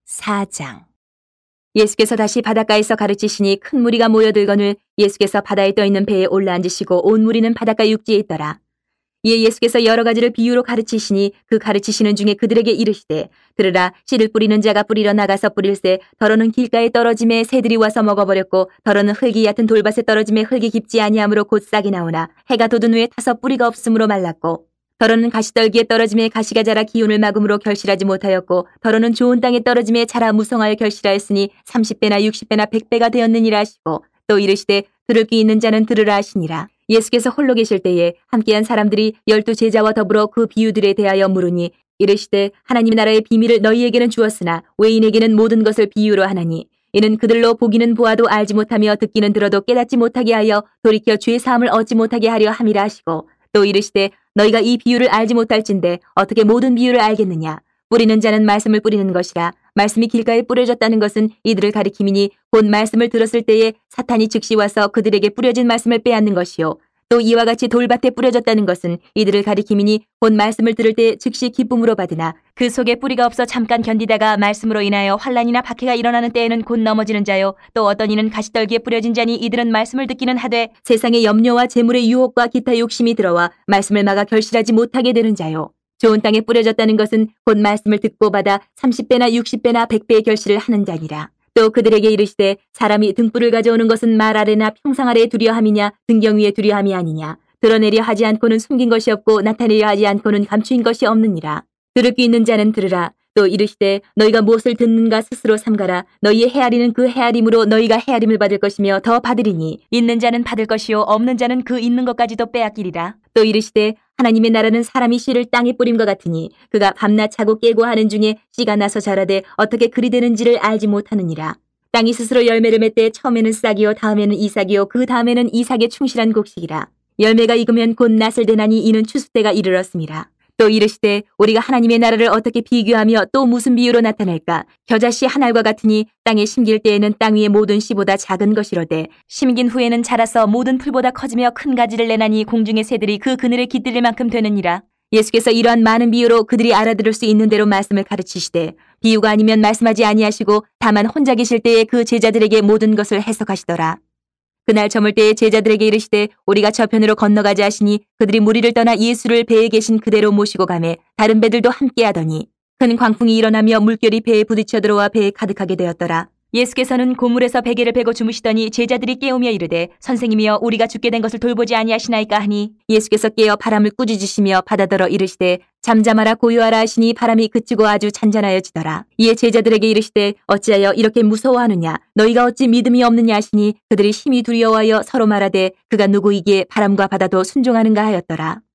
4장. 예수께서 다시 바닷가에서 가르치시니 큰 무리가 모여들거늘 예수께서 바다에 떠있는 배에 올라앉으시고 온 무리는 바닷가 육지에 있더라. 이에 예수께서 여러 가지를 비유로 가르치시니 그 가르치시는 중에 그들에게 이르시되, 들으라, 씨를 뿌리는 자가 뿌리러 나가서 뿌릴새 더러는 길가에 떨어짐에 새들이 와서 먹어버렸고, 더러는 흙이 얕은 돌밭에 떨어짐에 흙이 깊지 아니하므로 곧 싹이 나오나 해가 돋은 후에 타서 뿌리가 없으므로 말랐고, 더러는 가시떨기에 떨어짐에 가시가 자라 기운을 막음으로 결실하지 못하였고, 더러는 좋은 땅에 떨어짐에 자라 무성하여 결실하였으니 30배나 60배나 100배가 되었느니라 하시고, 또 이르시되 들을 귀 있는 자는 들으라 하시니라. 예수께서 홀로 계실 때에 함께한 사람들이 12 제자와 더불어 그 비유들에 대하여 물으니, 이르시되 하나님 나라의 비밀을 너희에게는 주었으나 외인에게는 모든 것을 비유로 하나니, 이는 그들로 보기는 보아도 알지 못하며 듣기는 들어도 깨닫지 못하게 하여 돌이켜 죄 사함을 얻지 못하게 하려 함이라 하시고, 또 이르시되 너희가 이 비유를 알지 못할진대 어떻게 모든 비유를 알겠느냐. 뿌리는 자는 말씀을 뿌리는 것이라. 말씀이 길가에 뿌려졌다는 것은 이들을 가리킴이니 곧 말씀을 들었을 때에 사탄이 즉시 와서 그들에게 뿌려진 말씀을 빼앗는 것이요. 또 이와 같이 돌밭에 뿌려졌다는 것은 이들을 가리킴이니 곧 말씀을 들을 때 즉시 기쁨으로 받으나 그 속에 뿌리가 없어 잠깐 견디다가 말씀으로 인하여 환난이나 박해가 일어나는 때에는 곧 넘어지는 자요. 또 어떤 이는 가시떨기에 뿌려진 자니 이들은 말씀을 듣기는 하되 세상의 염려와 재물의 유혹과 기타 욕심이 들어와 말씀을 막아 결실하지 못하게 되는 자요. 좋은 땅에 뿌려졌다는 것은 곧 말씀을 듣고 받아 30배나 60배나 100배의 결실을 하는 자니라. 또 그들에게 이르시되 사람이 등불을 가져오는 것은 말 아래나 평상 아래에 두려함이냐 등경 위에 두려함이 아니냐. 드러내려 하지 않고는 숨긴 것이 없고 나타내려 하지 않고는 감추인 것이 없느니라. 들을 귀 있는 자는 들으라. 또 이르시되 너희가 무엇을 듣는가 스스로 삼가라. 너희의 헤아리는 그 헤아림으로 너희가 헤아림을 받을 것이며 더 받으리니 있는 자는 받을 것이요 없는 자는 그 있는 것까지도 빼앗기리라. 또 이르시되 하나님의 나라는 사람이 씨를 땅에 뿌림과 같으니 그가 밤낮 자고 깨고 하는 중에 씨가 나서 자라되 어떻게 그리 되는지를 알지 못하느니라. 땅이 스스로 열매를 맺되 처음에는 싹이요 다음에는 이삭이요 그 다음에는 이삭의 충실한 곡식이라. 열매가 익으면 곧 낫을 대나니 이는 추수 때가 이르렀음이라. 또 이르시되 우리가 하나님의 나라를 어떻게 비교하며 또 무슨 비유로 나타낼까. 겨자씨 한 알과 같으니 땅에 심길 때에는 땅 위의 모든 씨보다 작은 것이로되 심긴 후에는 자라서 모든 풀보다 커지며 큰 가지를 내나니 공중의 새들이 그 그늘에 깃들릴 만큼 되느니라. 예수께서 이러한 많은 비유로 그들이 알아들을 수 있는 대로 말씀을 가르치시되 비유가 아니면 말씀하지 아니하시고 다만 혼자 계실 때에 그 제자들에게 모든 것을 해석하시더라. 그날 저물 때에 제자들에게 이르시되 우리가 저편으로 건너가자 하시니 그들이 무리를 떠나 예수를 배에 계신 그대로 모시고 가매 다른 배들도 함께 하더니 큰 광풍이 일어나며 물결이 배에 부딪혀 들어와 배에 가득하게 되었더라. 예수께서는 고물에서 베개를 베고 주무시더니 제자들이 깨우며 이르되 선생님이여 우리가 죽게 된 것을 돌보지 아니하시나이까 하니 예수께서 깨어 바람을 꾸짖으시며 바다더러 이르시되 잠잠하라 고요하라 하시니 바람이 그치고 아주 잔잔하여지더라. 이에 제자들에게 이르시되 어찌하여 이렇게 무서워하느냐. 너희가 어찌 믿음이 없느냐 하시니 그들이 심히 두려워하여 서로 말하되 그가 누구이기에 바람과 바다도 순종하는가 하였더라.